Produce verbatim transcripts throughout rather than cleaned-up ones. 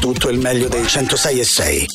Tutto il meglio dei centosei e sei.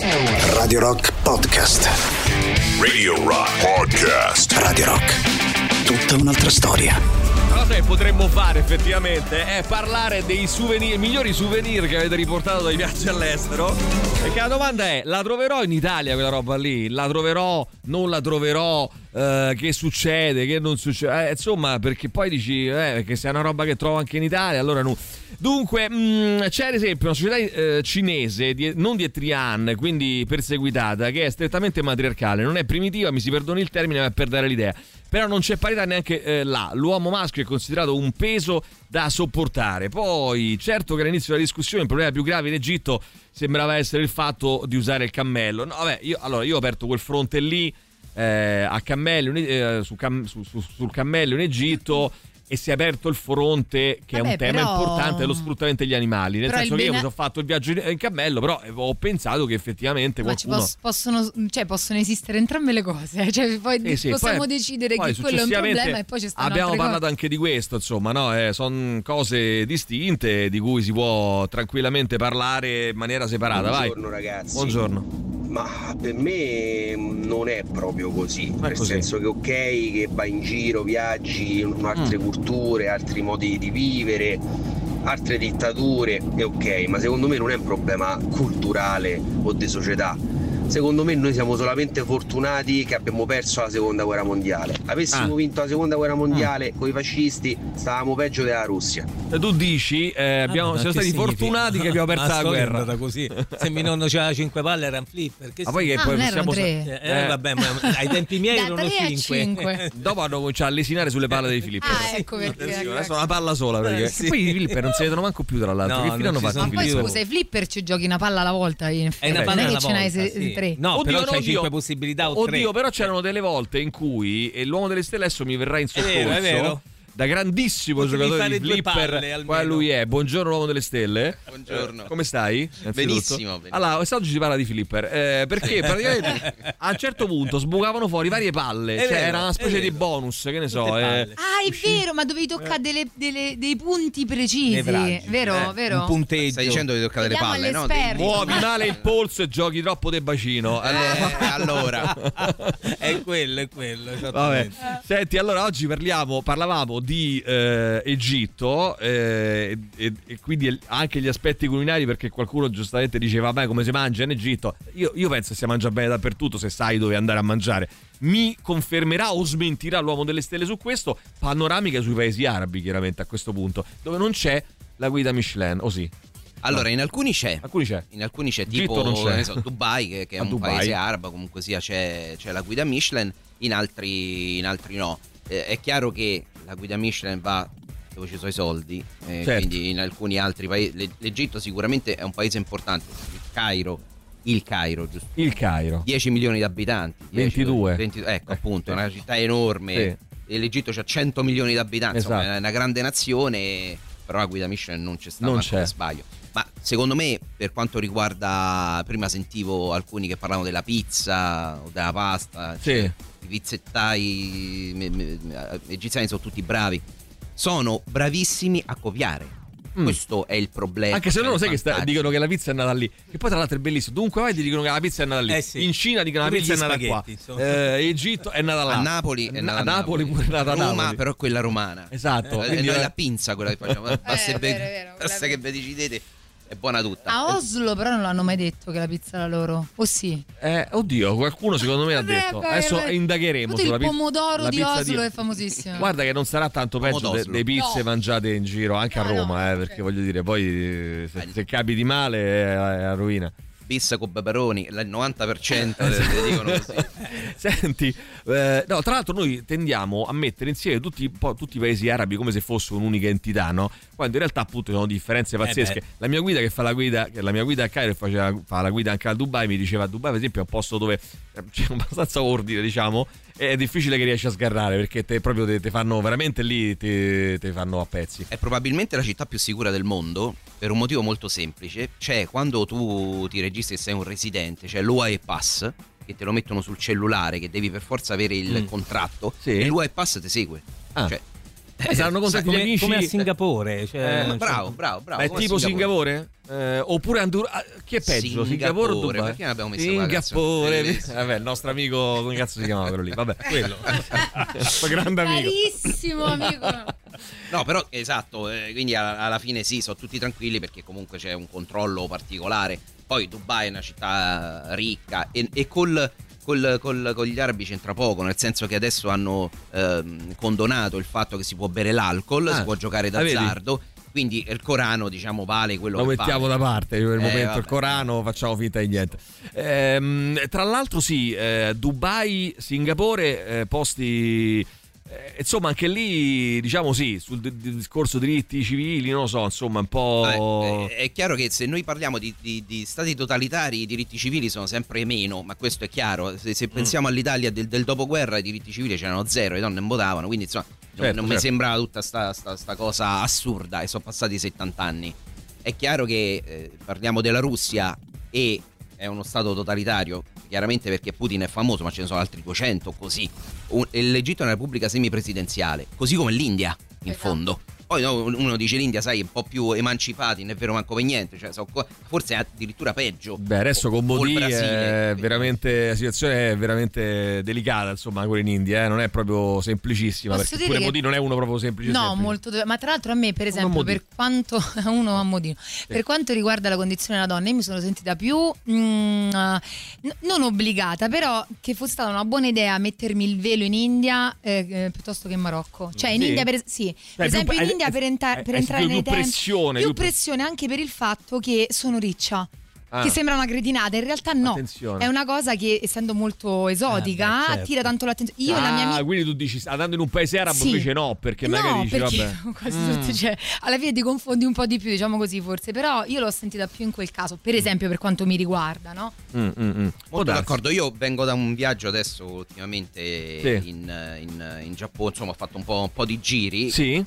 Radio Rock Podcast. Radio Rock Podcast. Radio Rock. Tutta un'altra storia. Una cosa che potremmo fare effettivamente è parlare dei souvenir, i migliori souvenir che avete riportato dai viaggi all'estero. Perché la domanda è: la troverò in Italia quella roba lì? La troverò? Non la troverò? Uh, che succede? Che non succede? Eh, insomma, perché poi dici eh, perché se è una roba che trovo anche in Italia, allora no. Dunque mh, c'è ad esempio una società eh, cinese di, non di Etrian, quindi perseguitata, che è strettamente matriarcale, non è primitiva, mi si perdoni il termine, ma per dare l'idea. Però non c'è parità neanche eh, là. L'uomo maschio è considerato un peso da sopportare. Poi, certo che all'inizio della discussione il problema più grave in Egitto sembrava essere il fatto di usare il cammello. No, vabbè, io, allora, io ho aperto quel fronte lì eh, a cammello, eh, su cam, su, su, sul cammello in Egitto. E si è aperto il fronte, che Vabbè, è un tema però... importante, dello sfruttamento degli animali. Nel però senso che bene... io mi sono fatto il viaggio in cammello, però ho pensato che effettivamente ma qualcuno... ci possono, cioè, possono esistere entrambe le cose. Cioè, poi eh sì, possiamo poi, decidere poi che quello è un problema e poi c'è stanno abbiamo altre parlato cose. anche di questo, insomma, no? Eh, sono cose distinte di cui si può tranquillamente parlare in maniera separata. Buongiorno vai. ragazzi. Buongiorno. Ma per me non è proprio così, è nel così. senso che ok che vai in giro, viaggi in altre mm. culture, altri modi di vivere, altre dittature, è ok, ma secondo me non è un problema culturale o di società. Secondo me noi siamo solamente fortunati che abbiamo perso la seconda guerra mondiale. Avessimo ah. vinto la seconda guerra mondiale ah. con i fascisti, stavamo peggio della Russia. Tu dici eh, abbiamo, ah, siamo stati significa? fortunati che abbiamo perso ma la guerra. Da così. Se mio nonno c'aveva cinque palle era un flipper. Che ma poi che ah, poi non possiamo erano tre. eh, eh, vabbè, ma ai tempi miei da erano tre a cinque. cinque. Dopo hanno cominciato a lesinare sulle palle dei flipper. Ah, ecco perché. Sì, adesso una palla sola perché Eh, sì. poi i flipper non si vedono manco più tra l'altro. No, che fine non hanno ci fatto? Ma sono i poi flipper? scusa, i flipper ci giochi una palla alla volta. In È una non palla è che alla ce n'hai volta, se- sì. tre. No, Oddio, però no, c'hai oddio. cinque possibilità o tre. Oddio, però c'erano delle volte in cui e l'uomo delle stelle adesso mi verrà in È soccorso. vero, è vero. Da grandissimo Potevi giocatore fare di due flipper, palle, almeno. quale lui è. Buongiorno uomo delle stelle. Buongiorno. Eh, come stai? Innanzitutto. Benissimo, benissimo. Allora, quest'oggi si parla di flipper eh, perché praticamente a un certo punto sbucavano fuori varie palle, È cioè vero, era una è specie di vero. bonus, che ne so. Tutte Eh. palle. Ah, è vero, ma dovevi toccare delle, delle, dei punti precisi. Nevralgici, Vero, eh, vero? un punteggio. Stai dicendo che toccate le Chiediamo palle, no? all'esperto. Muovi male il polso e giochi troppo de bacino. Eh, allora. È quello, è quello. Vabbè. esattamente. Senti, allora oggi parliamo, parlavamo di eh, Egitto eh, e, e quindi anche gli aspetti culinari, perché qualcuno giustamente diceva vabbè come si mangia in Egitto. Io, io penso che si mangia bene dappertutto se sai dove andare a mangiare. Mi confermerà o smentirà l'uomo delle stelle su questo? Panoramica sui paesi arabi, chiaramente, a questo punto, dove non c'è la guida Michelin, o sì? Allora, in alcuni c'è. Alcuni c'è. In alcuni c'è, Egitto tipo non c'è. che ne so, Dubai, che, che è A un Dubai. paese arabo, comunque sia c'è, c'è la guida Michelin, in altri, in altri no. Eh, è chiaro che la guida Michelin va dove ci sono i soldi, eh, Certo. quindi in alcuni altri paesi. L'Egitto sicuramente è un paese importante. Il Cairo, il Cairo, giusto? Il Cairo. dieci milioni di abitanti. dieci, ventidue. venti, ecco, Eh, appunto, è sì. una città enorme. Sì. E l'Egitto c'ha cento milioni di abitanti, Esatto. insomma, è una grande nazione, però la guida Michelin non c'è stata, Non manco c'è. per sbaglio. Ma secondo me, per quanto riguarda, prima sentivo alcuni che parlavano della pizza o della pasta, Sì. cioè, i pizzettai me- me- egiziani sono tutti bravi, sono bravissimi a copiare. Mm. Questo è il problema. Anche se loro sai che sta- vantaggio. dicono che la pizza è nata lì. Che poi tra l'altro è bellissimo. Dunque vai ti dicono che la pizza è nata lì. Eh sì. In Cina dicono che la Come pizza è gli nata qua. spaghetti, insomma. Eh, Egitto è nata là. A Napoli è nata a Napoli pure è nata a Roma, Napoli. però è quella romana. Esatto. Eh, Quindi noi è- la pinza quella che facciamo. Basta, è che, vero, è vero, basta quella- che vi decidete, è buona tutta. A Oslo però non l'hanno mai detto che la pizza era loro. O sì? Eh, oddio, qualcuno secondo me ha detto. Eh, beh, Adesso beh. indagheremo Tutto sulla il pizza. pomodoro la di pizza Oslo è famosissimo. Guarda che non sarà tanto peggio de- Pomodoslo. delle pizze No. mangiate in giro anche a No, no, Roma, eh, ok. perché voglio dire, poi eh, se, Eh. se capiti male è, è a rovina. Pizza con peperoni, il novanta per cento Eh, le, le dicono così. Senti, eh, no, tra l'altro noi tendiamo a mettere insieme tutti, un po' tutti i paesi arabi come se fossero un'unica entità, no? Quando in realtà appunto ci sono differenze pazzesche. beh. la mia guida che fa la guida, che la mia guida a Cairo e faceva, fa la guida anche a Dubai, mi diceva Dubai per esempio è un posto dove eh, c'è abbastanza ordine, diciamo, e è difficile che riesci a sgarrare perché te proprio te, te fanno veramente lì, te, te fanno a pezzi. È probabilmente la città più sicura del mondo per un motivo molto semplice. Cioè, quando tu ti registri e sei un residente, c'è l'U A E Pass, che te lo mettono sul cellulare, che devi per forza avere il Mm. contratto, Sì. e l'U A E Pass ti segue. Ah. Cioè, Eh, saranno contenti come, gli amici come a Singapore, cioè, Eh, bravo, bravo, bravo. Ma è come a tipo Singapore? Eh, oppure Andur- ah, chi è peggio? Singapore o Dubai? Perché non abbiamo messo qua, cazzo? Singapore. Bellissimo. Vabbè, il nostro amico, come cazzo si chiamava quello lì? Vabbè, quello. Questo grande amico. Carissimo amico. No, però esatto, eh, quindi alla, alla fine sì, sono tutti tranquilli perché comunque c'è un controllo particolare. Poi Dubai è una città ricca e, e col, col, col, con gli arabi c'entra poco, nel senso che adesso hanno ehm, condonato il fatto che si può bere l'alcol, Ah, si può giocare ah, vedi? d'azzardo. Quindi il Corano, diciamo, vale quello Lo che mettiamo vale. da parte per il Eh, momento vabbè. il Corano, facciamo finta di niente. Ehm, tra l'altro sì, eh, Dubai, Singapore, eh, posti eh, insomma anche lì diciamo sì, sul d- d- discorso diritti civili, non lo so, insomma un po'... Vabbè, è, è chiaro che se noi parliamo di, di, di stati totalitari i diritti civili sono sempre meno, ma questo è chiaro. Se, se pensiamo Mm. all'Italia del, del dopoguerra i diritti civili c'erano zero, le donne non votavano, quindi insomma non, Certo, non mi certo. sembrava tutta sta, sta, sta cosa assurda e sono passati settanta anni. È chiaro che eh, parliamo della Russia e è uno stato totalitario, chiaramente perché Putin è famoso, ma ce ne sono altri duecento così. Un- e L'Egitto è una repubblica semipresidenziale, così come l'India in Esatto. fondo. Poi no, uno dice l'India, sai, è un po' più emancipati, non è vero manco per niente, cioè, so- forse è addirittura peggio. Beh, adesso O- con o il Modi Brasile. è veramente, la situazione è veramente delicata, insomma, quella in India, eh, non è proprio semplicissima, Posso perché dire pure che- Modi non è uno proprio semplice. No, semplice. molto. Ma tra l'altro a me, per Uno a esempio, modino. per quanto uno a modino, per quanto riguarda la condizione della donna, io mi sono sentita più mm, n- non obbligata, però che fosse stata una buona idea mettermi il velo in India eh, eh, piuttosto che in Marocco. Cioè in Sì? India per, sì, per più- esempio in hai- India per, entra- hai- per hai entrare più nei tempi pressione, più più- pressione anche per il fatto che sono riccia. Ah. Che sembra una cretinata, in realtà no. Attenzione. È una cosa che, essendo molto esotica, Eh, beh, certo. attira tanto l'attenzione. Io e la mia Ah, amica. quindi tu dici andando in un paese arabo Sì. invece no, perché magari No, dici perché vabbè. quasi Mm. tutti, cioè, alla fine ti confondi un po' di più, diciamo così forse, però io l'ho sentita più in quel caso, per esempio per quanto mi riguarda, no? Mm, mm, mm. Può Molto darsi. d'accordo, io vengo da un viaggio adesso ultimamente Sì. in, in- in Giappone, insomma ho fatto un po', un po' di giri. Sì?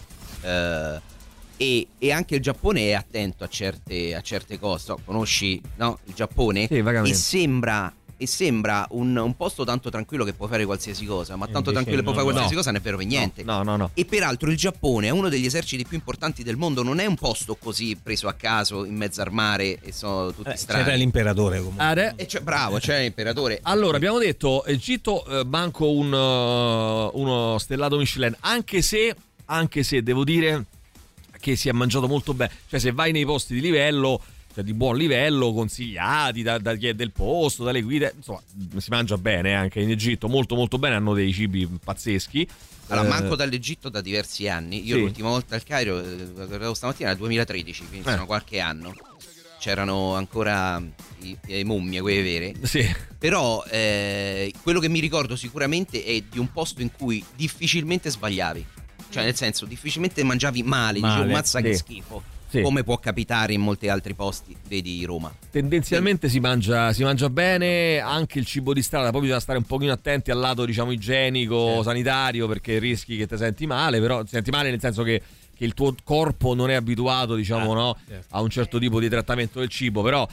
eh, e, e anche il Giappone è attento a certe, a certe cose. So, conosci no, il Giappone? Sì, vagamente. E sembra, e sembra un, un posto tanto tranquillo che puoi fare qualsiasi cosa, ma E tanto invece tranquillo che puoi fare no, qualsiasi no. cosa non è vero per niente. No, no, no. E peraltro il Giappone è uno degli eserciti più importanti del mondo, non è un posto così preso a caso in mezzo al mare e sono tutti Eh, strani. c'era l'imperatore comunque. Are- E c'è- bravo, c'è l'imperatore. Allora, abbiamo detto Egitto, eh, manco un, uh, uno stellato Michelin, anche se, anche se devo dire che si è mangiato molto bene. Cioè, se vai nei posti di livello, cioè di buon livello, consigliati da, da chi è del posto, dalle guide, insomma, si mangia bene anche in Egitto, molto molto bene, hanno dei cibi pazzeschi. Allora, Eh, manco dall'Egitto da diversi anni. Io sì. l'ultima volta al Cairo, eh, guardavo stamattina, era il duemilatredici, quindi Eh. sono qualche anno. C'erano ancora i, le mummie, quelle vere. Sì. Però eh, quello che mi ricordo sicuramente è di un posto in cui difficilmente sbagliavi. Cioè, nel senso, difficilmente mangiavi male, Male, dicevo, mazza che sì. schifo. Sì. Come può capitare in molti altri posti, vedi Roma. Tendenzialmente si mangia, si mangia bene, anche il cibo di strada, poi bisogna stare un pochino attenti al lato, diciamo, igienico, Certo. sanitario, perché rischi che ti senti male, però ti senti male nel senso che, che il tuo corpo non è abituato, diciamo, Ah, no, certo. a un certo tipo di trattamento del cibo, però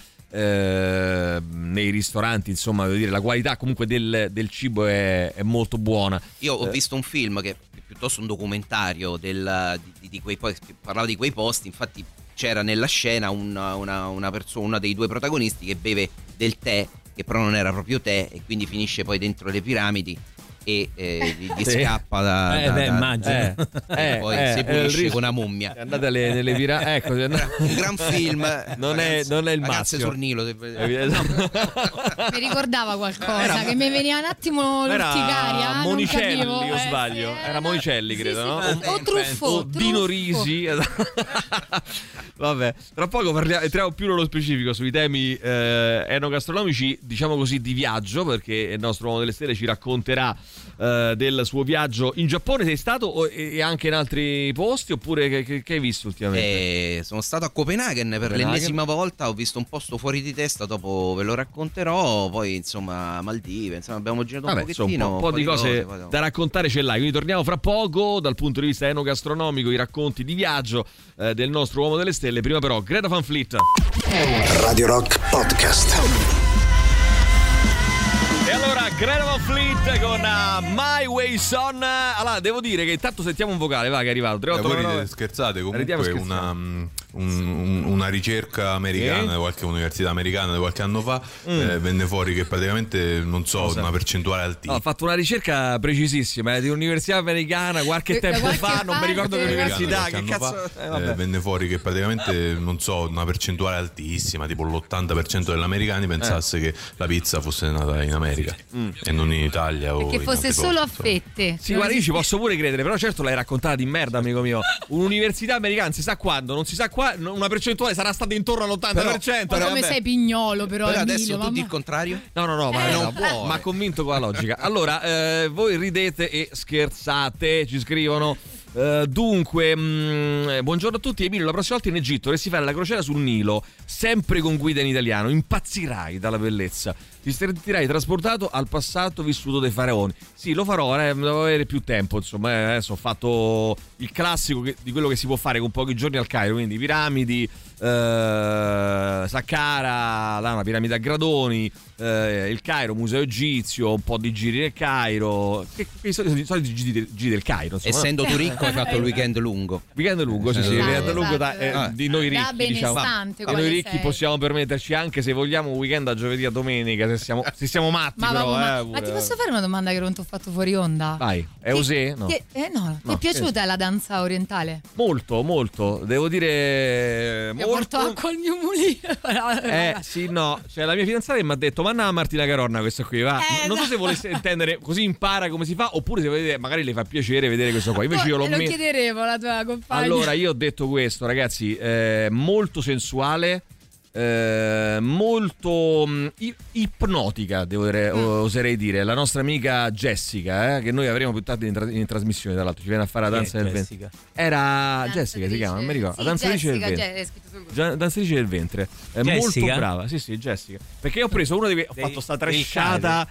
eh, nei ristoranti, insomma, devo dire, la qualità comunque del, del cibo è, è molto buona. Io ho Eh. visto un film che è piuttosto un documentario del, di, di quei posti, parlava di quei posti, infatti c'era nella scena una, una, una persona, una dei due protagonisti che beve del tè, che però non era proprio tè, e quindi finisce poi dentro le piramidi e eh, gli, gli Sì. scappa da, Eh, da- beh, da- immagino. Eh, e eh, poi eh, si eh, il pulisce rischio- con una mummia. Andate alle, nelle piramidi, ecco, Un gran film. Non è- non è il Ragazze massimo. sul Nilo. se- Mi ricordava qualcosa Era- che mi veniva un attimo l'orticaria. Era non Monicelli capivo, o eh, sbaglio? sì, Era Monicelli, sì, credo, sì, no? sì. O Truffo. O Dino Truffo. Risi. Vabbè, tra poco parliamo, entriamo più nello specifico sui temi eh, enogastronomici, diciamo così, di viaggio, perché il nostro uomo delle stelle ci racconterà eh, del suo viaggio in Giappone. Sei stato o- e anche in altri posti, oppure che, che- che hai visto ultimamente? Eh, sono stato a Copenaghen per Copenaghen. l'ennesima volta, ho visto un posto fuori di testa, dopo ve lo racconterò, poi insomma Maldive, insomma abbiamo girato Vabbè, un insomma, pochettino, un po' di cose poi dopo- da raccontare ce l'hai, quindi torniamo fra poco dal punto di vista enogastronomico, i racconti di viaggio eh, del nostro uomo delle stelle. Prima però Greta Van Fleet. Radio Rock Podcast. E allora, Greta Van Fleet con uh, My Way Son. Allora, devo dire che intanto sentiamo un vocale, va, che è arrivato. tre otto nove. Eh, scherzate, comunque scherzate. una, un, un, una ricerca americana eh? di qualche università americana di qualche anno fa mm. eh, venne fuori che praticamente, non so, Cosa? una percentuale altissima. No, ha fatto una ricerca precisissima eh, di un'università americana qualche Da tempo qualche fa, parte. non mi ricordo che università, che anno cazzo fa, eh, eh, venne fuori che praticamente, non so, una percentuale altissima, tipo l'ottanta per cento degli americani pensasse eh. che la pizza fosse nata in America mm. e non in Italia o che fosse solo posti, a fette. Sì, guarda, io ci posso pure credere, però certo l'hai raccontata di merda, amico mio. Un'università americana, si sa quando, non si sa qua, una percentuale sarà stata intorno all'ottanta per cento. Ma come sei pignolo, però, però Emilio, adesso tu mamma... di il contrario? No, no, no, ma eh, no, no, ma convinto con la logica. Allora, eh, voi ridete e scherzate, ci scrivono. Uh, dunque, mh, buongiorno a tutti. Emilio, la prossima volta in Egitto dovresti fare la crociera sul Nilo, sempre con guida in italiano. Impazzirai dalla bellezza. Ti sentirai trasportato al passato vissuto dai faraoni. Sì, lo farò, eh, devo avere più tempo. Insomma, eh, adesso ho fatto il classico che, di quello che si può fare con pochi giorni al Cairo, quindi piramidi, eh, Saqqara, là, una piramide a gradoni, eh, il Cairo, museo egizio, un po' di giri nel Cairo, che, che, i soliti, soliti giri, giri del Cairo. Insomma, essendo no? tu ricco hai fatto il weekend lungo. Weekend lungo, sì, sì, Esatto, weekend lungo da, esatto. eh, Ah. di noi Da ricchi, diciamo. benestante, Di noi quale ricchi sei? possiamo permetterci anche, se vogliamo, un weekend da giovedì a domenica, se siamo, se siamo matti. Ma, però, ma, eh, ma ti pure. posso fare una domanda che non ti ho fatto fuori onda? Vai, è Ti- osè? No. ti- eh, no. Ti No, è piaciuta la danza orientale? Molto, molto, devo dire Mi ha portato molto. acqua al mio mulino. Eh sì, no, cioè la mia fidanzata mi ha detto "Ma no, Martina Caronna, questa qui va". Eh, Non so no. se volesse intendere così impara come si fa, oppure se vedete, magari le fa piacere vedere questo qua. Invece io l'ho lo messo. chiederemo alla tua compagna. Allora, io ho detto questo, ragazzi, eh, molto sensuale, eh, molto mh, i- ipnotica, devo dire, Mm. oserei dire. La nostra amica Jessica, eh, che noi avremo più tardi in, tra- in trasmissione, tra l'altro, ci viene a fare la Chi è danza del ventre. Jessica? Era Jessica, si chiama, non mi ricordo. Sì, la danzatrice Jessica, del Ge- ventre. è scritto sul gruppo. Gia- danzatrice del ventre, è molto Jessica? brava. Sì, sì, Jessica. Perché io ho preso uno dei. Ho Dei- fatto sta del tresciata.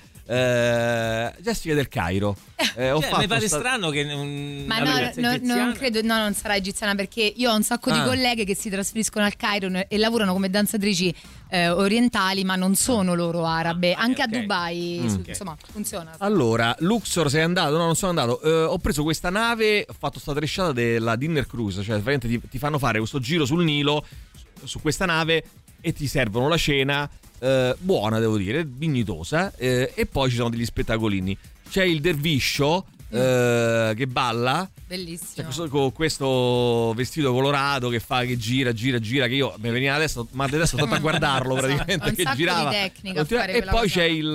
eh, Jessica del Cairo. Eh, ho Cioè, fatto mi pare sta- strano che non, Ma la no, ragazza no, egiziana- non credo, no, non sarà egiziana, perché io ho un sacco di Ah. colleghe che si trasferiscono al Cairo e lavorano come danzatrici eh, orientali, ma non sono loro arabe. Ah, Anche ok. a Dubai, Mm. su- Ok. insomma, funziona. Allora, Luxor sei andato? No, non sono andato. Eh, ho preso questa nave, ho fatto sta tresciata della Dinner Cruise, cioè veramente ti, ti fanno fare questo giro sul Nilo su, su questa nave e ti servono la cena, eh, buona devo dire, dignitosa, eh, e poi ci sono degli spettacolini. C'è il derviscio eh, che balla. Bellissimo. Cioè, questo, con questo vestito colorato che fa, che gira, gira, gira, che io mi veniva adesso, ma adesso sto a guardarlo So, praticamente, ho un che sacco di girava. tecnica a fare e quella poi cosa. c'è il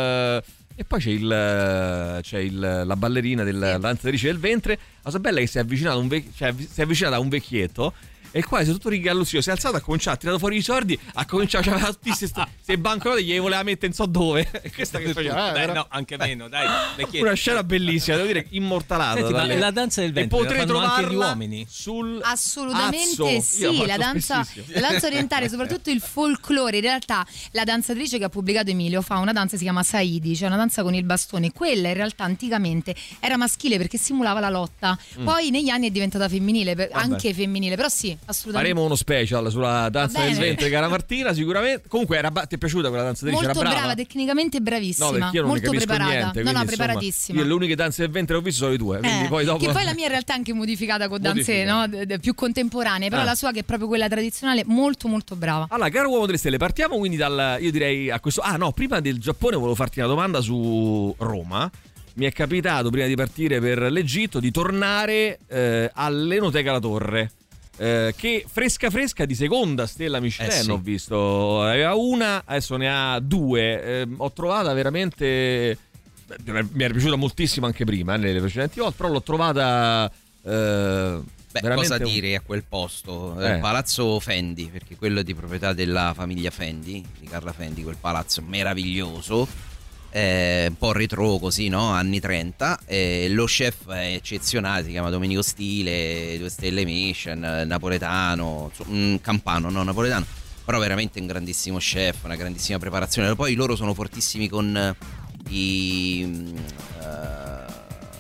e poi c'è il c'è il, la ballerina della Sì. danzatrice del ventre. La cosa bella è che si è avvicinata a un vec- cioè, si è avvicinata a un vecchietto. E qua è tutto ringalluzzito, si è alzato, ha cominciato, ha tirato fuori i soldi, ha cominciato, aveva tutte queste banconote, gliele voleva mettere non so dove. E questa che faceva? Dai, era no, anche meno, dai. Perché- una scena bellissima, devo dire, immortalata. Senti, ma dalle- la danza del e ventre la potrei fanno anche gli trovarla uomini? sul Assolutamente Azzo. Io sì, faccio la danza, spessissimo. la danza orientale, soprattutto il folklore. In realtà la danzatrice che ha pubblicato Emilio fa una danza che si chiama Saidi, cioè una danza con il bastone. Quella in realtà anticamente era maschile perché simulava la lotta, poi negli anni è diventata femminile, per- anche femminile, però sì, assolutamente. Faremo uno special sulla danza Va del bene. ventre, cara Martina, sicuramente. Comunque era, ti è piaciuta quella danzatrice? Molto era brava? brava, tecnicamente No, bravissima, perché io non ne molto capisco preparata. niente, no, quindi, no, insomma, preparatissima. Io le uniche danze del ventre che ho visto sono le tue, quindi Eh, poi dopo Che poi la mia in realtà è anche modificata con danze Modifica. no, d- d- più contemporanee, però Ah. la sua che è proprio quella tradizionale, molto molto brava. Allora, caro uomo delle stelle, partiamo quindi dal, io direi a questo, ah no, prima del Giappone volevo farti una domanda su Roma. Mi è capitato prima di partire per l'Egitto di tornare eh, all'Enoteca La Torre. Eh, che fresca fresca di seconda stella Michelin, Eh sì. ho visto, aveva una, adesso ne ha due. Eh, ho trovata veramente, beh, mi era piaciuta moltissimo anche prima, eh, nelle precedenti volte, però l'ho trovata eh, Beh, veramente cosa un- dire a quel posto? Eh. Eh, Palazzo Fendi, perché quello è di proprietà della famiglia Fendi, di Carla Fendi, quel palazzo meraviglioso, eh, un po' retro così, no? Anni trenta. Eh, lo chef è eccezionale, si chiama Domenico Stile, due stelle Michelin, eh, napoletano, insomma, un campano, no napoletano, però veramente un grandissimo chef, una grandissima preparazione. Poi loro sono fortissimi con i... mm, eh,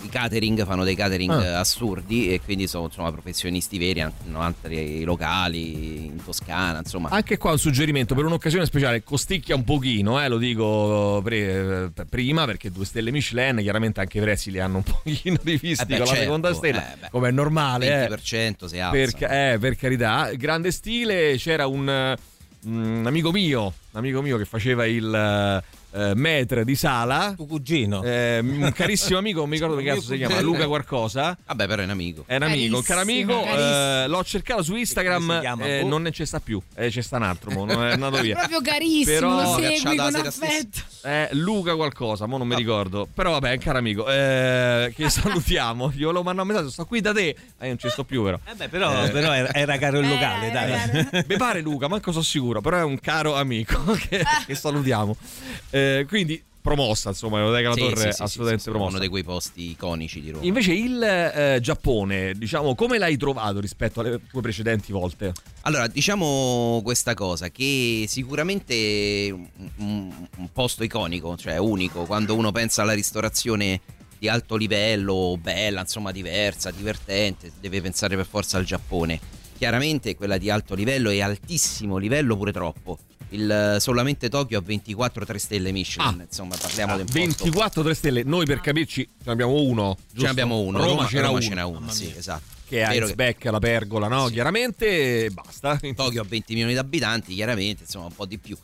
i catering, fanno dei catering Ah. assurdi e quindi sono insomma professionisti veri, hanno altri locali in Toscana, insomma. Anche qua un suggerimento per un'occasione speciale, costicchia un pochino, eh, lo dico pre- prima perché due stelle Michelin, chiaramente anche i prezzi li hanno un pochino rivisti Eh beh, con la certo, seconda stella, eh beh, come è normale. venti Eh. per cento si alza. Per, ca- eh, per carità, grande stile. C'era un, eh, un amico mio, un amico mio che faceva il eh, maître di sala, Tuo cugino. eh, un carissimo amico, non mi ricordo che Mio cazzo si chiama, cugino. Luca qualcosa. Vabbè, però è un amico. È un amico, un caro amico, Carissimo, eh, carissimo. l'ho cercato su come Instagram, si chiama? eh, Boh. non ne c'è sta più, eh, c'è sta un altro, mo, non è andato via. Proprio carissimo, Però- lo Cacciata segui la con sera stessa. affetto. Eh, Luca qualcosa, mo non mi ricordo. Però vabbè, è un caro amico, eh, che salutiamo. Io lo mando un messaggio, sto qui da te. Eh, non ci sto più, però. Eh beh, però, però era, era caro il locale, Era, dai. era, era. Mi pare Luca, manco sono sicuro, però è un caro amico che, che salutiamo. Eh, quindi promossa, insomma, l'Oteca La Sì, Torre sì, sì, assolutamente sì, sì, promossa. uno dei quei posti iconici di Roma. Invece il eh, Giappone, diciamo, come l'hai trovato rispetto alle tue precedenti volte? Allora, diciamo questa cosa, che sicuramente un, un- un posto iconico, cioè unico, quando uno pensa alla ristorazione di alto livello, bella, insomma diversa, divertente, deve pensare per forza al Giappone. Chiaramente quella di alto livello e altissimo livello pure troppo. Il solamente Tokyo ha ventiquattro tre stelle Michelin, Ah. insomma parliamo di un posto. ventiquattro tre stelle, noi per capirci ce ne abbiamo uno. Ce ne giusto? abbiamo uno, Roma, Roma, ce n'era Roma uno. ce n'ha uno, Mamma sì, mia. esatto. Che è Vero che- Iceback, la pergola, no? Sì. Chiaramente e basta. Tokyo ha venti milioni di abitanti, chiaramente, insomma un po' di più.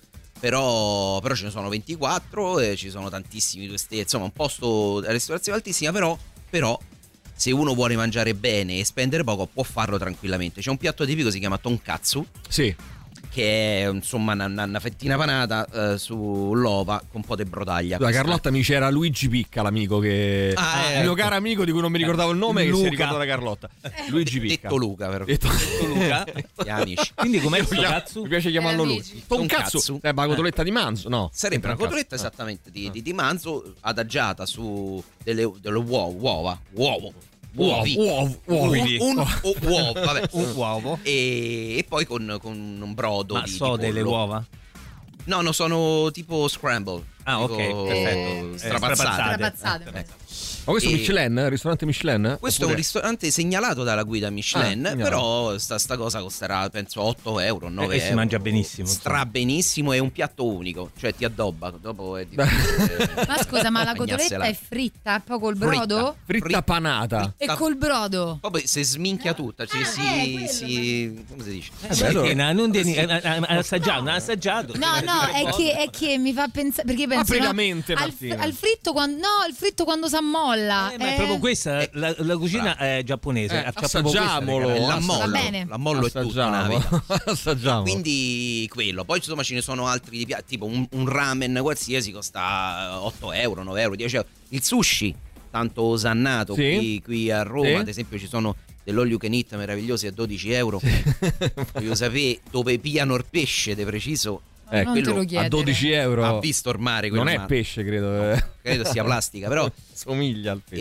Però, però ce ne sono ventiquattro e ci sono tantissimi due stelle, insomma un posto a ristorazione altissima, però, però se uno vuole mangiare bene e spendere poco può farlo tranquillamente. C'è un piatto tipico, si chiama tonkatsu, Sì. che è insomma una, una- una fettina panata eh, sull'ova con un po' di brodaglia. La Carlotta mi c'era Luigi Picca, l'amico che. Ah, il ecco. mio caro amico di cui non mi ricordavo il nome, che si Luca. è ricordato la Carlotta. Luigi Picca. Detto Luca, però. Detto Luca. Gli amici. Quindi com'è Io sto chiamo- cazzo? Mi piace chiamarlo lui. Amici. Tonkatsu. Tonkatsu. Eh, ma la cotoletta di manzo? No. Sarebbe una Tonkatsu. cotoletta Ah. esattamente di, di, di manzo adagiata su delle, delle uova, uova, uovo, uovi, Uovo, uovi. un, un u- uovo, vabbè. Un uovo. E, e poi con, con un brodo Ma di, so di delle pollo. uova? No, no, sono tipo scramble. Ah, tipo ok, perfetto. Eh, Strapazzate. Strapazzate. Ecco. Ma questo è E- Michelin? Ristorante Michelin? Questo è Oppure- un ristorante segnalato dalla guida Michelin, Ah, segnalato. però sta, sta cosa costerà penso otto euro, nove E euro. si mangia benissimo, insomma. Stra benissimo, è un piatto unico, cioè ti addobba, dopo è difficile. Ma scusa, ma la Bagnarsela. cotoletta è fritta poi col Fritta. brodo? Fritta Fritta. panata. E col brodo? Poi si sminchia tutta, cioè Ah, si, eh, quello, si come si dice? Eh, perché no, non devi eh, eh, assaggiato, non ha assaggiato. No, no, è che, è che mi fa pensare. Perché penso Apri no, la mente, al, Martina. al fritto quando. No, il fritto quando si ammolla. Eh, ma è eh. proprio questa, la, la cucina è giapponese. Eh, c'ha proprio questa, assaggiamolo. ragazzi. L'ammollo, Va bene. l'ammollo è tutto una Assaggiamo. vita. Assaggiamo. Quindi quello, poi insomma ce ne sono altri di piatti, tipo un, un ramen qualsiasi costa otto euro, nove euro, dieci euro. Il sushi, tanto osannato Sì. qui, qui a Roma, Sì. ad esempio ci sono dell'all you can eat meravigliosi a dodici euro. Voglio sapere dove pigliano il pesce, di preciso. Eh, non te quello lo a chiedere. dodici euro. Ha visto il mare, quello Non è ma- pesce, credo. eh. credo sia plastica, però Somiglia al pesce.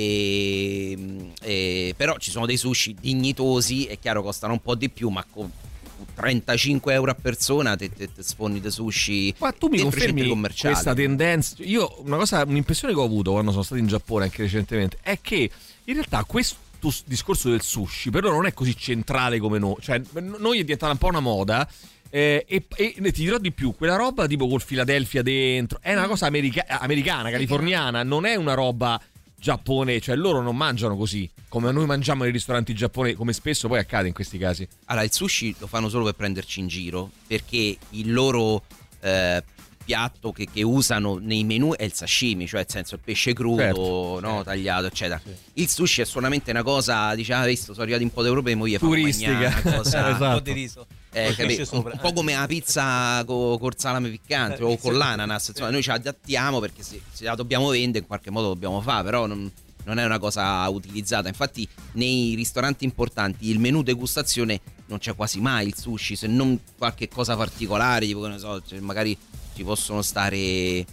E, e- però ci sono dei sushi dignitosi, è chiaro costano un po' di più, ma con trentacinque euro a persona te, te, te sfondi di sushi Ma tu mi dentro i centri confermi commerciali. questa tendenza? Io, una cosa, un'impressione che ho avuto quando sono stato in Giappone anche recentemente è che in realtà questo s- discorso del sushi per loro non è così centrale come noi. Cioè, n- noi è diventata un po' una moda. Eh, e, e ti dirò di più, quella roba tipo col Philadelphia dentro è una cosa america- americana, californiana, non è una roba giapponese, cioè loro non mangiano così come noi mangiamo nei ristoranti giapponesi, come spesso poi accade in questi casi. Allora, il sushi lo fanno solo per prenderci in giro, perché il loro eh, piatto che, che usano nei menù è il sashimi, cioè nel senso il pesce crudo, Certo, no, tagliato, eccetera. Il sushi è solamente una cosa, diciamo, visto, sono arrivati un po' di europei, mo gli fanno Turistica. mangiare una cosa, Esatto. Un po' di riso. Eh, Col capì? pesce un, sopra. un po' come la pizza co- col salame piccante Eh, o sì, con sì. l'ananas, insomma noi ci adattiamo perché se, se la dobbiamo vendere in qualche modo dobbiamo fare, però non, non è una cosa utilizzata. Infatti nei ristoranti importanti il menù degustazione non c'è quasi mai il sushi, se non qualche cosa particolare, tipo che ne so, cioè, magari ci possono stare il-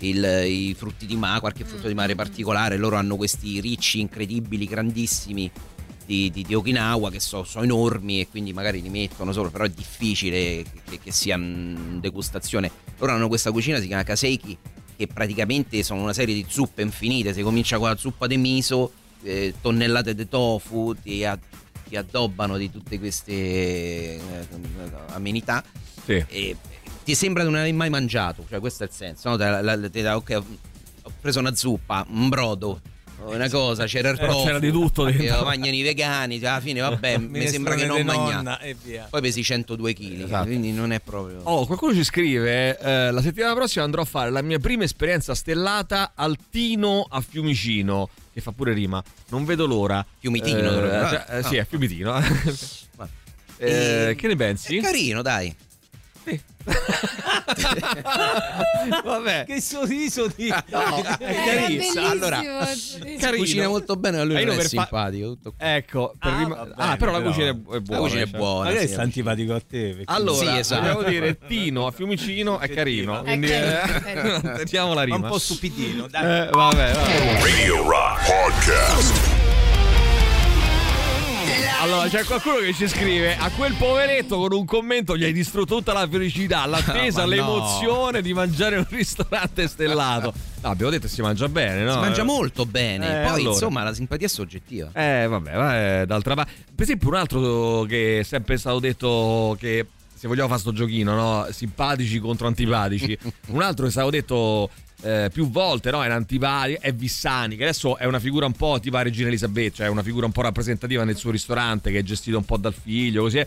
i frutti di mare, qualche frutto di mare particolare. Loro hanno questi ricci incredibili, grandissimi di, di, di Okinawa che so- sono enormi e quindi magari li mettono solo, però è difficile che, che sia in degustazione. Loro hanno questa cucina, si chiama Kaseiki, che praticamente sono una serie di zuppe infinite. Si comincia con la zuppa di miso, eh, tonnellate di tofu, ti, a, ti addobbano di tutte queste eh, amenità, sì. e ti sembra di non aver mai mangiato, cioè questo è il senso, no? Te, la, te, ok, ho preso una zuppa, un brodo, una cosa, c'era il tofu, c'era di tutto dentro. Mangiano i vegani, cioè alla fine vabbè, mi sembra che non mangiato. Poi pesi centodue chili, esatto. Quindi non è proprio. Oh, qualcuno ci scrive: eh, la settimana prossima andrò a fare la mia prima esperienza stellata al Tino a Fiumicino, che fa pure rima. Non vedo l'ora. Fiumitino, eh, dovrebbe... cioè, eh, sì, no. è Fiumitino. eh, e... Che ne pensi? È carino, dai. Sì. Vabbè, che sorriso di no, è carino. Allora, carino. Cucina molto bene, a lui eh, non è per simpatico. Fa... Tutto. Ecco, per ah, rima... bene, ah, però, però la cucina è buona. La cucina è cioè. buona. Magari sì, sta antipatico a te. Perché... Allora, sì, esatto. devo dire Tino a Fiumicino è carino. Quindi È eh, teniamo la rima. un po' stupidino, dai. Eh, vabbè, vabbè. Radio Rock Podcast. Allora c'è qualcuno che ci scrive: a quel poveretto con un commento gli hai distrutto tutta la felicità, l'attesa, Ma no. l'emozione di mangiare in un ristorante stellato. No, abbiamo detto che si mangia bene, no? Si mangia molto bene. Eh, Poi allora. insomma la simpatia è soggettiva. Eh vabbè, vabbè, d'altra parte. Per esempio un altro che è sempre stato detto, che se vogliamo fare sto giochino, no? Simpatici contro antipatici. Un altro che è stato detto eh, più volte, no? È antipatico, è Vissani, che adesso è una figura un po' tipo Regina Elisabetta, cioè una figura un po' rappresentativa nel suo ristorante, che è gestito un po' dal figlio, così.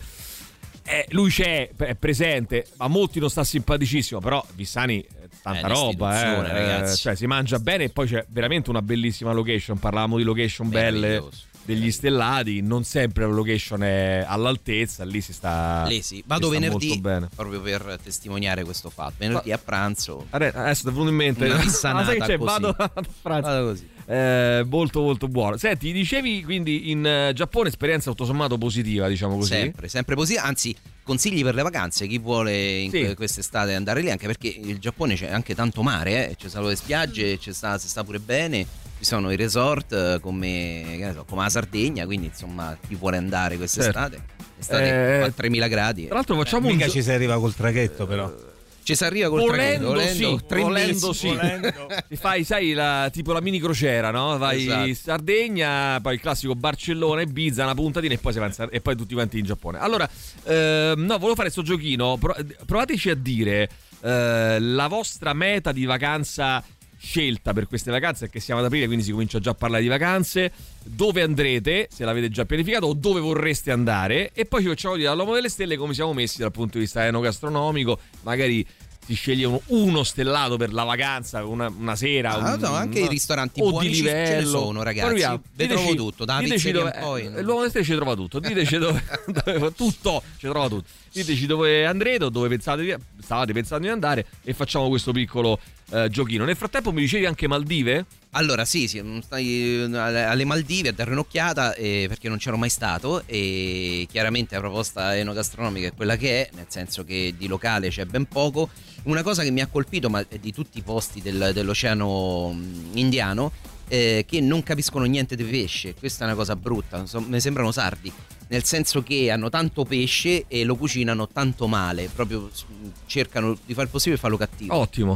Eh, lui c'è, è presente, ma molti non sta simpaticissimo, però Vissani è tanta È roba, eh, ragazzi. eh, cioè si mangia bene, e poi c'è veramente una bellissima location. Parlavamo di location belle degli stellati, non sempre la location è all'altezza, lì si sta, lì sì. Vado si sta venerdì molto bene. proprio per testimoniare questo fatto. Venerdì a pranzo Adesso ti è venuto in mente una vissanata sai che c'è? così. Vado a pranzo. Vado così. Eh, molto molto buono. Senti, dicevi quindi in eh, Giappone esperienza tutto sommato positiva, diciamo così. Sempre, sempre così. Anzi, consigli per le vacanze, chi vuole in Sì. que- quest'estate andare lì, anche perché il Giappone c'è anche tanto mare, eh. Ci sono le spiagge, c'è sta, si sta pure bene, ci sono i resort eh, come, che ne so, come la Sardegna, quindi insomma chi vuole andare quest'estate, estate Eh, a tremila gradi. Tra l'altro facciamo un Mica gio- ci si arriva col traghetto, però. Ci si arriva col volendo, traghetto, sì, volendo, tre volendo mesi. sì. Volendo. Ti fai, sai, la, tipo la mini crociera, no? Vai Esatto. in Sardegna, poi il classico Barcellona, Ibiza, una puntatina e poi, si va in Sar- e poi tutti quanti in Giappone. Allora, ehm, no, volevo fare questo giochino. Pro- provateci a dire eh, la vostra meta di vacanza scelta per queste vacanze, perché siamo ad aprile, quindi si comincia già a parlare di vacanze. Dove andrete, se l'avete già pianificato, o dove vorreste andare, e poi ci facciamo dire all'uomo delle stelle come siamo messi dal punto di vista enogastronomico. Magari si sceglie uno, uno stellato per la vacanza, una, una sera, Ah, un, no, anche una, i ristoranti o buoni di ci- livello. ce ne sono, ragazzi. Proviamo. Ve Diteci- trovo tutto, da diteci pizzeria dove, in poi, eh, no? l'uomo delle stelle ci trova tutto. Diteci dove, dove tutto ci trova tutto. Diteci dove andrete o dove pensate di, stavate pensando di andare, e facciamo questo piccolo eh, giochino. Nel frattempo mi dicevi anche Maldive? Allora sì, sì, stai alle Maldive a dare un'occhiata, eh, perché non c'ero mai stato, e chiaramente la proposta enogastronomica è quella che è, nel senso che di locale c'è ben poco. Una cosa che mi ha colpito, ma è di tutti i posti del, dell'oceano indiano, eh, che non capiscono niente di pesce. Questa è una cosa brutta, so, mi sembrano sardi, nel senso che hanno tanto pesce e lo cucinano tanto male, proprio cercano di fare il possibile per farlo cattivo. Ottimo.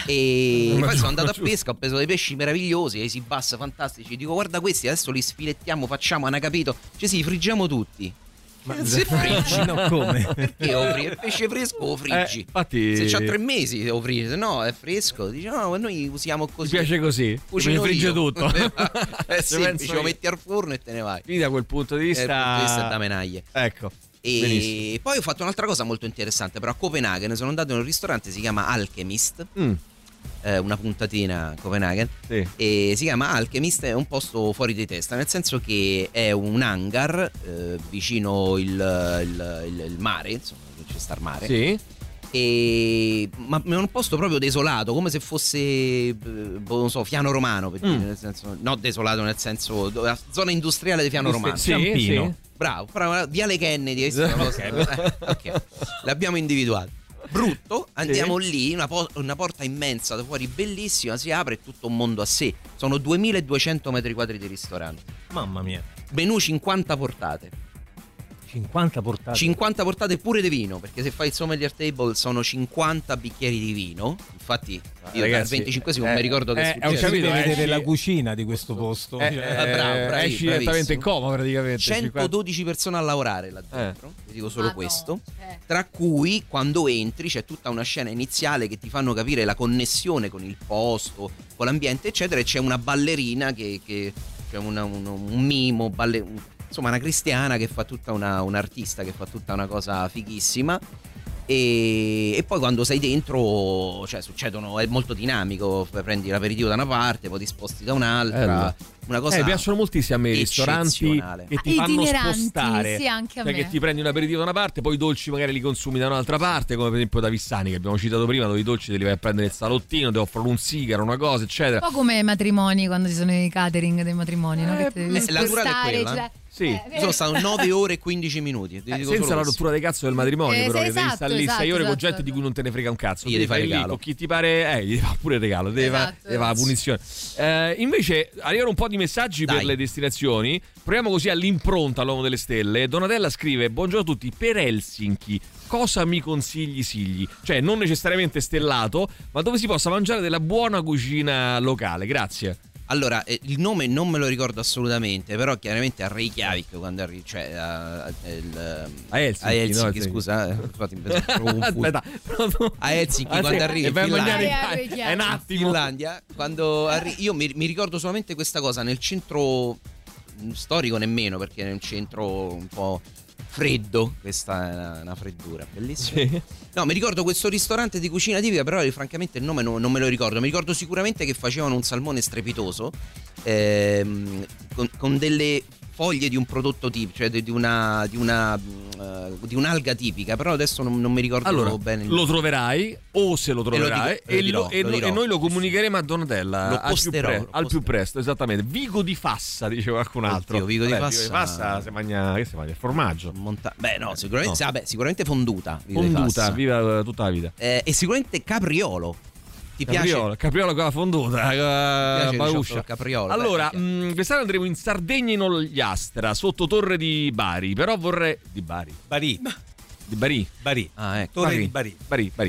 E Ma poi sono andato a giusto. pesca, ho preso dei pesci meravigliosi, dei bass fantastici. Dico, guarda questi, adesso li sfilettiamo, facciamo, hanno capito? Cioè sì, friggiamo tutti. Ma se friggi, No, come? perché lo fri- il pesce fresco lo friggi? Eh, infatti, Se c'ha tre mesi lo friggi, se no è fresco. Dici, no, noi usiamo ti così. piace così? Cucino Mi frigge io. tutto. Eh Ci sì, penso ce lo io. metti al forno e te ne vai. Quindi da quel punto di Eh, vista, dal punto di vista è da menaglie. Ecco. Benissimo. E poi ho fatto un'altra cosa molto interessante, però a Copenaghen sono andato in un ristorante, si chiama Alchemist. Mm, Eh, una puntatina a Copenaghen, sì. e si chiama Alchemist. È un posto fuori di testa, nel senso che è un hangar eh, vicino il, il, il, il mare, insomma c'è sta il mare, Sì. e, ma è un posto proprio desolato, come se fosse eh, boh, non so, Fiano Romano, per dire, Mm. nel senso, no, desolato nel senso dove- zona industriale di Fiano Romano. Sì, Ciampino. sì. Bravo, bravo, Viale Kennedy, questa è una cosa- eh, ok. L'abbiamo individuato. Brutto, andiamo lì, una, po- una porta immensa da fuori, bellissima, si apre, è tutto un mondo a sé. Sono duemiladuecento metri quadri di ristorante, Mamma mia. menù cinquanta portate. cinquanta portate. cinquanta portate pure di vino, perché se fai il sommelier table sono cinquanta bicchieri di vino. Infatti io Ragazzi, al venticinquesimo eh, mi ricordo che eh, è è un successo. capito, vedere esci- la cucina di questo posto. Eh, Cioè, eh, bravo, bravi, esci direttamente bravissimo. in coma praticamente. centododici persone a lavorare là dentro, Eh. vi dico solo Ah, no, questo, cioè. tra cui quando entri c'è tutta una scena iniziale che ti fanno capire la connessione con il posto, con l'ambiente eccetera, e c'è una ballerina che, che c'è una, un, un mimo, balle, un- insomma una cristiana che fa tutta una, un'artista che fa tutta una cosa fighissima. E, e poi quando sei dentro, cioè succedono, è molto dinamico, prendi l'aperitivo da una parte, poi ti sposti da un'altra, Bello. una cosa Eh, piacciono moltissimo a me i ristoranti eccezionale. che ti Ah, fanno itineranti, spostare, sì, anche a cioè me. che ti prendi un aperitivo da una parte, poi i dolci magari li consumi da un'altra parte, come per esempio da Vissani che abbiamo citato prima, dove i dolci te li vai a prendere nel salottino, ti offrono un sigaro, una cosa eccetera. Un po' come ai matrimoni, quando ci sono i catering dei matrimoni, no? Che te devi eh, la durata è spostare, quella? cioè- Sì. Eh, Sono stato nove ore e quindici minuti. ti Eh, dico senza solo la questo. rottura dei cazzo del matrimonio, Eh, però sì, che devi esatto, stare lì esatto, sei ore con esatto. gente di cui non te ne frega un cazzo. Gli Tu devi fare vai lì regalo. con chi ti pare, eh, gli fa pure regalo, deve Esatto, fa- deve fa la esatto. punizione. Eh, invece arrivano un po' di messaggi Dai. per le destinazioni. Proviamo così all'impronta all'uomo delle stelle. Donatella scrive: buongiorno a tutti, per Helsinki cosa mi consigli Sigli? Cioè non necessariamente stellato, ma dove si possa mangiare della buona cucina locale. Grazie. Allora, eh, il nome non me lo ricordo assolutamente, però chiaramente a Reykjavik quando arrivi, cioè a, a- il- A Helsinki, a Helsinki, no? scusa, eh, infatti mi sono confuso. Aspetta, però- A Helsinki Ah, quando sì, arrivi e in vai a mangiare Finlandia. Ah, in- Reykjavik. è un In attimo. Finlandia, quando arri- io mi, mi ricordo solamente questa cosa nel centro mh, storico nemmeno, perché è un centro un po' freddo, questa è una, una freddura bellissima. Sì. No, mi ricordo questo ristorante di cucina tipica, però eh, francamente il nome no- non me lo ricordo. Mi ricordo sicuramente che facevano un salmone strepitoso ehm, con, con delle foglie di un prodotto tipico, cioè di di una, di una uh, di un'alga tipica, però adesso non, non mi ricordo Allora, bene il lo troverai o se lo troverai dico- lo e, dirò, lo- e lo no- dirò. e noi lo comunicheremo a Donatella Lo al, più, posterò, pre- lo al più posterò. presto, esattamente. Vigo di Fassa, diceva qualcun altro. Oddio, Vigo di Vabbè, Fassa- si mangia, che si mangia? Il formaggio. Monta- Beh, no, sicuramente, No. sì, vabbè, sicuramente fonduta. Vigo di Fonduta, Fassa. viva tutta la vita. Eh, e sicuramente capriolo. Ti Capriolo, piace? capriolo con la fonduta, con la piace il bauscia. risotto al capriolo? Allora, Beh, mh, quest'anno andremo in Sardegna in Ogliastra, sotto Torre di Bari, però vorrei di Bari, Bari. di Bari, Bari. Ah, ecco. Torre Bari. di Bari. Bari, Bari.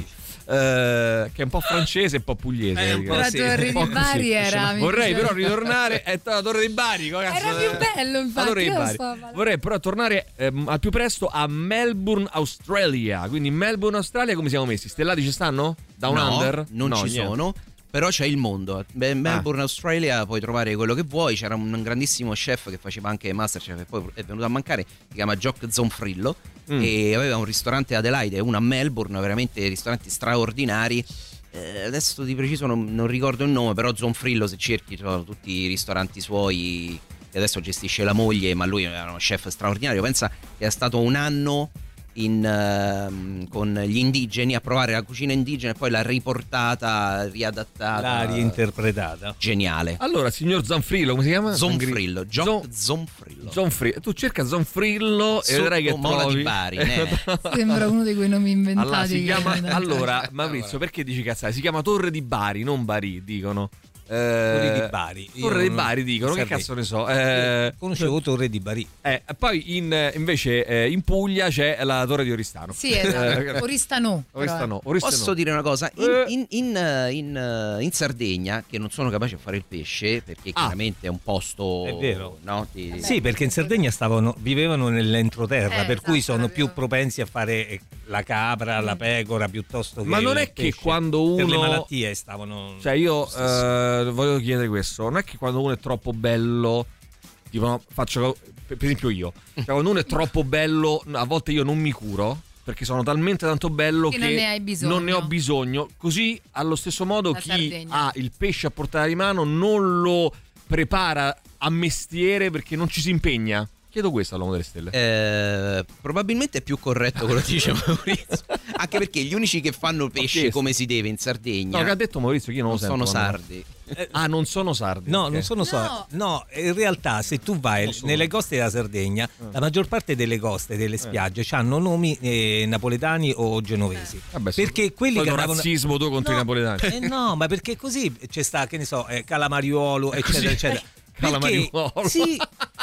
Eh, che è un po' francese e un po' pugliese. Eh, un po' La sì. Torre Un di po' così. Bari era... mi Vorrei piaceva. però ritornare è la Torre di Bari. come cazzo Era è? più bello, infatti, La Torre di io lo Bari. stavo parlando. Vorrei però tornare ehm, al più presto a Melbourne, Australia. Quindi Melbourne, Australia, come siamo messi? Stellati ci stanno? Down no, Under? non No, ci niente. sono. Però c'è il mondo. Beh, Melbourne, Australia, puoi trovare quello che vuoi. C'era un grandissimo chef che faceva anche Masterchef e poi è venuto a mancare. Si chiama Jock Zonfrillo. Mm. E aveva un ristorante ad Adelaide e uno a Melbourne, veramente ristoranti straordinari. Eh, adesso di preciso non, non ricordo il nome, però Zonfrillo, se cerchi, sono tutti i ristoranti suoi. Che adesso gestisce la moglie, ma lui era uno chef straordinario. Pensa che è stato un anno in, ehm, con gli indigeni a provare la cucina indigena e poi l'ha riportata, riadattata. L'ha reinterpretata. Geniale. Allora, signor Zanfrillo, come si chiama? Zonfrillo, Jock Zon- Zonfrillo. Zonfrillo. Tu cerca Zonfrillo e Sotto vedrai che Mola trovi. di Bari, ne. Sembra uno di quei nomi inventati. Allora, si che- chiama, allora, Maurizio, perché dici cazzate? Si chiama Torre di Bari, non Bari, dicono. Eh, Torre di Bari. Torre Io di non- Bari dicono, che Sardegna. cazzo ne so. Eh, Conoscevo Torre di Bari. eh, poi in, invece eh, in Puglia c'è la Torre di Oristano. Sì, esatto. Eh, Oristano. però. Oristano, Oristano. Posso dire una cosa? In, Eh. in, in, eh, in, eh, in Sardegna, che non sono capace di fare il pesce, perché Ah. chiaramente è un posto. È vero. No, di- Sì, perché in Sardegna stavano, vivevano nell'entroterra, Eh, per cui esatto, sono era più vero. propensi a fare eh, la capra, la pecora piuttosto che Ma non il è che pesce. quando per le uno- malattie stavano. Cioè io eh, voglio chiedere questo, non è che quando uno è troppo bello, tipo no, faccio per per esempio io, cioè quando uno è troppo bello, a volte io non mi curo perché sono talmente tanto bello Che che non ne hai bisogno. non ne ho bisogno. Così allo stesso modo La chi Sardegna. ha il pesce a portata di mano non lo prepara a mestiere perché non ci si impegna. Chiedo questo all'uomo delle stelle. Eh, probabilmente è più corretto quello che dice Maurizio. Anche perché gli unici che fanno pesce chiesto. come si deve in Sardegna No, che ha detto Maurizio, che io non, non lo sento. sono quando- sardi. Ah, non sono sardi. No, ok. non sono so. No. No, in realtà se tu vai Non sono. nelle coste della Sardegna, la maggior parte delle coste, delle spiagge, hanno nomi eh, napoletani o genovesi. Vabbè, perché quelli che solito andavano razzismo tu contro No, i napoletani. eh no, ma perché così c'è sta, che ne so, eh, calamariuolo, eccetera, eccetera. Calamariuolo. Perché, sì,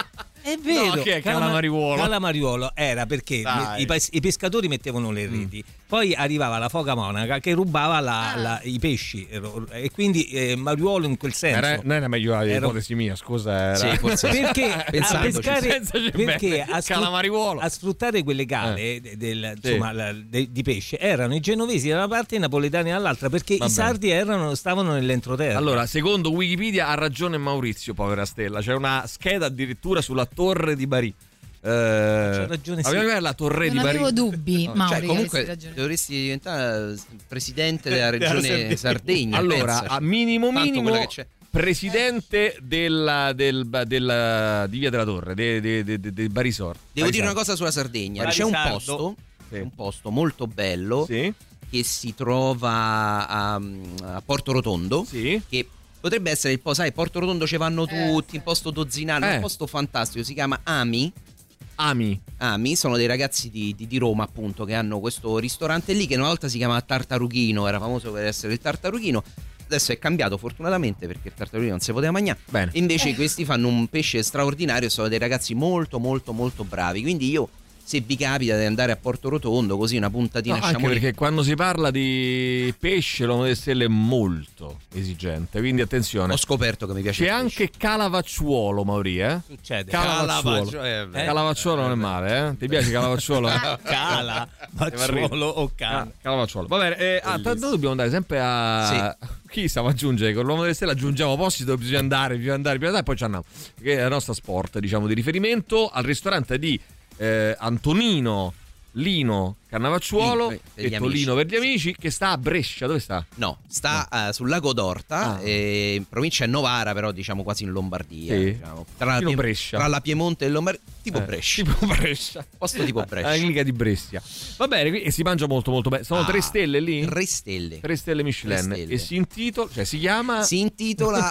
È vero, No, che è calamariuolo? Calamariuolo era perché Dai. i, i pescatori mettevano le reti, mm. poi arrivava la foca monaca che rubava la, Ah. la, i pesci e quindi eh, mariuolo in quel senso. Era, non era meglio Era- l'ipotesi mia, scusa. Era... Sì, forse Perché a Pensandoci. pescare, Senza c'è perché bene, a, sfrut- calamariuolo. a sfruttare quelle gale Eh. de- del- Sì. insomma, la- de- di pesce erano i genovesi da una parte e i napoletani dall'altra, perché Vabbè. i sardi erano, stavano nell'entroterra. Allora, secondo Wikipedia ha ragione Maurizio, povera stella. C'è una scheda addirittura sulla torre di Bari. Eh, C'ha ragione, sì. Abbiamo la torre Non di Bari. avevo dubbi, No, Mauri, cioè, comunque avessi ragione. dovresti diventare presidente della Della regione Sardegna. Sardegna. Allora, pensaci. a minimo Tanto minimo quella che c'è. presidente della, del, del- di Via della Torre, de, de, de, de, de Barisor. Devo dire una Barisardo. cosa sulla Sardegna. Bari C'è un Sardo. posto, Sì. un posto molto bello Sì, che si trova a, a Porto Rotondo. sì. Che potrebbe essere il posto, sai, Porto Rotondo ci vanno tutti, in posto dozzinale, Eh. un posto fantastico, si chiama Ami. Ami. Ami, sono dei ragazzi di, di- di Roma appunto che hanno questo ristorante lì che una volta si chiamava Tartarughino, era famoso per essere il Tartarughino, adesso è cambiato fortunatamente perché il Tartarughino non si poteva mangiare. Bene. Invece questi fanno un pesce straordinario e sono dei ragazzi molto molto molto bravi, quindi io, se vi capita di andare a Porto Rotondo, così una puntatina No, a anche Chamonix. perché quando si parla di pesce l'uomo delle stelle è molto esigente, quindi attenzione. Ho scoperto che mi piace C'è il pesce. anche Calavacciuolo, Mauri, eh? Succede. Calavacciuolo. Calavacciuolo, eh, Calavacciuolo non è male, eh? Ti piace Calavacciuolo? Cala, Macciolo o Cala. Ah, Calavacciolo. Va bene, eh, ah, tanto dobbiamo andare sempre a... Chi stiamo aggiungere? Con l'uomo delle stelle aggiungiamo posti dove bisogna andare, bisogna andare, bisogna andare e poi ci andiamo. Che è la nostra sport, diciamo, di riferimento al ristorante di eh, Antonino Lino Cannavacciuolo, Lino, per gli detto amici. Lino per gli amici, che sta a Brescia. Dove sta? No, sta eh, sul lago d'Orta, Ah. eh, in provincia di Novara, però diciamo quasi in Lombardia. Sì. Diciamo. Tra, la Tipo Pie- Brescia. tra la Piemonte e Lombardia, tipo Eh, Brescia. Tipo Brescia. Posto tipo Brescia. La clinica di Brescia. Va bene, qui- e si mangia molto molto bene. Sono Ah, tre stelle lì? Tre stelle. Tre stelle Michelin. Tre stelle. E si intitola, cioè si chiama... Si intitola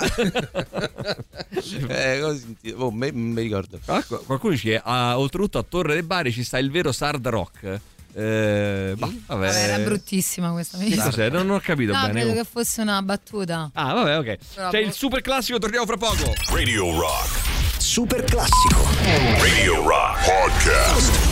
eh, come si intitola? Oh, me- non mi ricordo. Ah, qu- qualcuno dice, ah, oltretutto a Torre dei Bari ci sta il vero Sard Rock. Eh, bah, vabbè. Vabbè, era bruttissima questa. mi Che sa. cos'è? Non ho capito No, bene. credo che fosse una battuta. Ah, vabbè, ok. Però C'è boh. il super classico, torniamo fra poco. Radio Rock. Super classico. Radio Rock Podcast.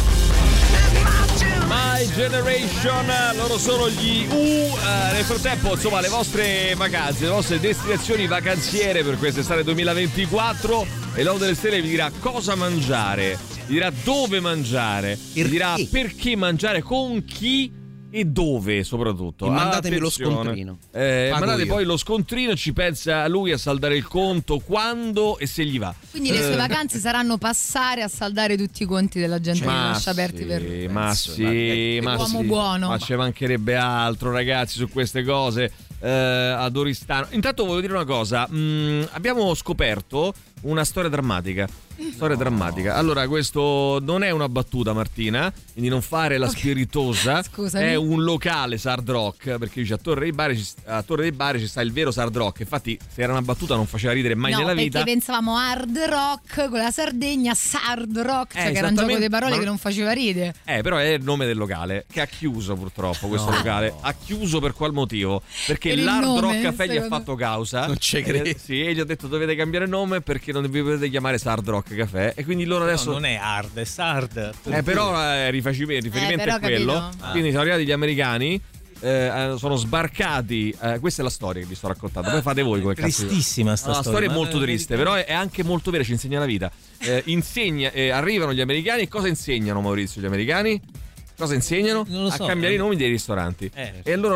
My Generation, loro sono gli U. Eh, nel frattempo, insomma, le vostre vacanze, le vostre destinazioni vacanziere per quest'estate duemilaventiquattro. E l'uomo delle stelle vi dirà cosa mangiare, vi dirà dove mangiare, vi dirà perché mangiare, con chi e dove soprattutto. E mandatemi lo Attenzione. scontrino. Eh, Pago mandate io. poi lo scontrino, ci pensa lui a saldare il conto quando e se gli va. Quindi le sue Eh, vacanze saranno passare a saldare tutti i conti della gente che ma lascia aperti sì, per lui. ma penso, sì, guarda, ma uomo sì. buono. Ma ci mancherebbe altro, ragazzi, su queste cose. Eh, ad Oristano. Intanto voglio dire una cosa. Mm, abbiamo scoperto una storia drammatica. Storia drammatica. Allora, questo non è una battuta, Martina, quindi non fare la spiritosa. Scusami. È un locale Sard Rock, perché dice a Torre dei Bari, ci- a Torre dei Bari ci sta il vero Sard Rock. Infatti, se era una battuta non faceva ridere mai no, nella perché vita. pensavamo hard rock con la Sardegna, Sard rock, cioè Eh, che era un gioco esattamente, di parole ma- che non faceva ridere. Eh, però è il nome del locale che ha chiuso purtroppo questo No. locale. Ha chiuso per qual motivo? Perché Per il l'Hard nome, Rock Café gli ha secondo- fatto causa. Non ci Eh, credo. sì, e gli ha detto dovete cambiare nome perché non vi potete chiamare Hard Rock Café. E quindi loro adesso... No, non è hard, è sard. Eh, però eh, rifaci- riferimento Eh, però è quello. capito. Quindi sono arrivati gli americani. eh, sono sbarcati. eh, questa è la storia che vi sto raccontando. Poi fate voi come cazzo. Tristissima sta No, la storia. storia è ma- molto triste, però è è anche molto vera, ci insegna la vita. Eh, insegna, eh, arrivano gli americani e cosa insegnano, Maurizio, gli americani? Cosa insegnano? Non lo so, a cambiare eh. i nomi dei ristoranti. Eh. E allora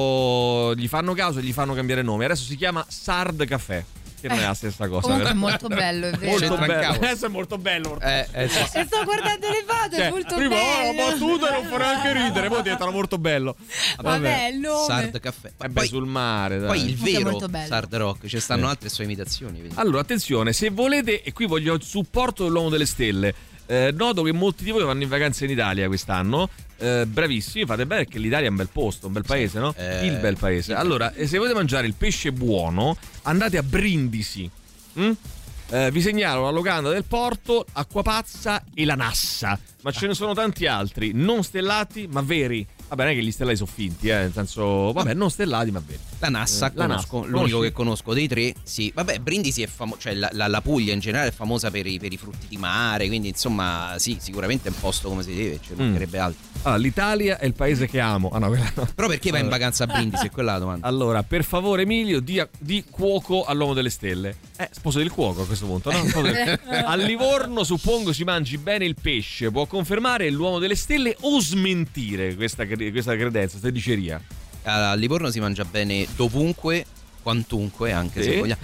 loro gli fanno caso e gli fanno cambiare nome. Adesso si chiama Sard Café, che non è la stessa cosa. Comunque è vero? molto bello, è vero. Molto C'entra un bello. cavolo. Adesso è molto bello. Eh, eh, sì, sì. E sto guardando le foto, Cioè, è molto prima oh, bello. la battuta non fa neanche ridere, poi diventa molto bello. Vabbè, il nome. Sard Caffè. Eh beh, Poi, sul mare, dai. poi il Comunque è vero molto bello. Sard Rock, ci stanno Sì. altre sue imitazioni. vedi. Allora, attenzione, se volete, e qui voglio il supporto dell'uomo delle stelle. Eh, noto che molti di voi vanno in vacanza in Italia quest'anno. Eh, bravissimi, fate bene perché l'Italia è un bel posto, un bel paese, no? Eh, il bel paese. Allora, eh, se volete mangiare il pesce buono, andate a Brindisi. Mm? Eh, vi segnalo la locanda del porto, Acquapazza e la Nassa. Ma ce ne sono tanti altri, non stellati, ma veri. Vabbè, non è che gli stellati sono finti, eh, nel senso, vabbè, non stellati, va bene. La NASA, Eh, la conosco, NASA. l'unico Conosci? che conosco dei tre, sì. Vabbè, Brindisi è famosa, cioè la, la- la Puglia in generale è famosa per i, per i frutti di mare, quindi insomma, sì, sicuramente è un posto come si deve, ci mancherebbe altro. Allora, l'Italia è il paese che amo. Ah no, quella no. Però perché vai in Allora. vacanza a Brindisi? È quella la domanda. Allora, per favore Emilio, dia- di cuoco all'uomo delle stelle. Eh, sposo del cuoco a questo punto, no? Sposo del- A Livorno suppongo si mangi bene il pesce. Può confermare l'uomo delle stelle o smentire questa, cre- questa credenza, questa diceria? A Livorno si mangia bene dovunque, quantunque, anche Sì. se vogliamo.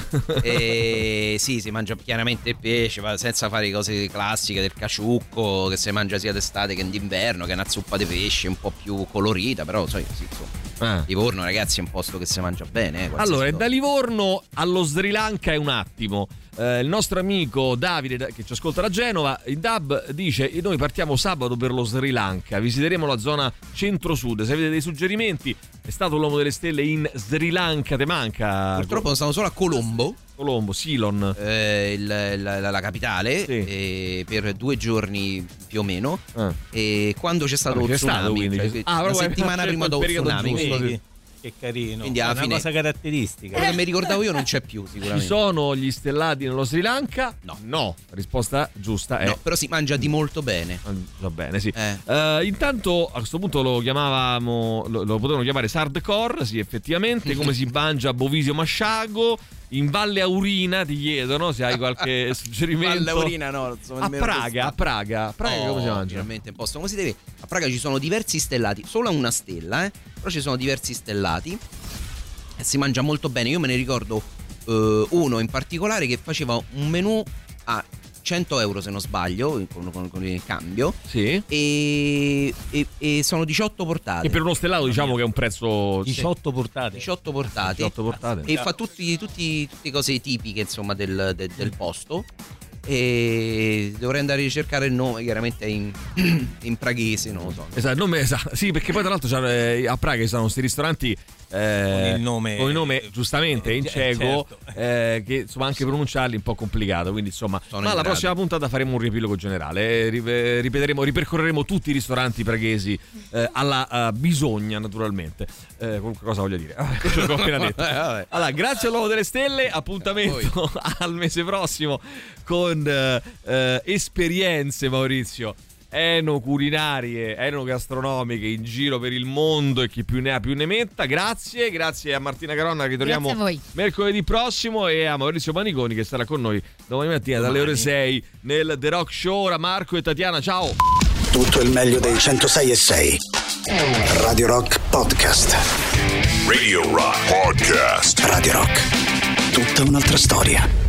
E sì, si mangia chiaramente il pesce, ma senza fare le cose classiche del caciucco che si mangia sia d'estate che d'inverno, che è una zuppa di pesce un po' più colorita, però sai, sì, insomma. Ah. Livorno, ragazzi, è un posto che si mangia bene. Eh, qualsiasi Allora, cosa. da Livorno allo Sri Lanka è un attimo. Eh, il nostro amico Davide, da- che ci ascolta da Genova, il D A B dice: noi partiamo sabato per lo Sri Lanka, visiteremo la zona centro-sud. Se avete dei suggerimenti, è stato l'uomo delle stelle in Sri Lanka, te manca? Purtroppo sono solo a Colombo, Colombo, Ceylon. eh, il- la, la- la capitale, Sì. eh, per due giorni più o meno. Ah. E quando c'è stato Ah, lo perché è tsunami, stato, quindi. cioè, Ah, una proprio settimana hai prima scelto dello il periodo tsunami, giusto, quindi- sì. Che carino. Quindi è alla una fine- cosa caratteristica. quello che mi ricordavo io non c'è più Ci sicuramente. sono gli stellati nello Sri Lanka? No. No. Risposta giusta è No, però si mangia di molto bene. Ah, va bene, sì. Eh. Eh, intanto a questo punto lo chiamavamo, lo, lo potevano chiamare Sardcore, sì, effettivamente. Come si mangia Bovisio Masciago? In Valle Aurina ti chiedono se hai qualche suggerimento. Valle Aurina, no, non sono A nemmeno Praga, a stato. Praga, a Praga Oh, come si mangia? finalmente un posto come si deve. A Praga ci sono diversi stellati, solo una stella, eh. Però ci sono diversi stellati e si mangia molto bene. Io me ne ricordo eh, uno in particolare che faceva un menù a cento euro se non sbaglio, con, con- con il cambio. Sì. E, e- e sono diciotto portate. E per uno stellato diciamo che è un prezzo diciotto portate. diciotto portate. diciotto portate. E fa tutti, tutti, tutte cose tipiche insomma del, del- del posto. E dovrei andare a ricercare il nome, chiaramente è in, in praghese, non lo so. Esatto, il nome esatto. Sì, perché poi tra l'altro c'hanno, eh, a Praga ci sono questi ristoranti eh, Con il nome- con il nome giustamente in Eh, ceco, certo. eh, che insomma anche pronunciarli è un po' complicato, quindi insomma, Sono ma in alla grado. prossima puntata faremo un riepilogo generale, eh, ri- eh, ripeteremo, ripercorreremo tutti i ristoranti praghesi eh, alla eh, bisogna naturalmente. Eh, comunque cosa voglio dire? Quello che ho appena detto. Eh, vabbè. Allora, grazie all'uomo delle stelle, appuntamento al mese prossimo con eh, eh, esperienze, Maurizio, enoculinarie, enogastronomiche in giro per il mondo, e chi più ne ha più ne metta. Grazie, grazie a Martina Caronna che torniamo Grazie a voi. mercoledì prossimo, e a Maurizio Paniconi che sarà con noi domani mattina dalle ore sei nel The Rock Show. Ora Marco e Tatiana, ciao! Tutto il meglio dei centosei e sei. Radio Rock Podcast. Radio Rock Podcast. Radio Rock. Tutta un'altra storia.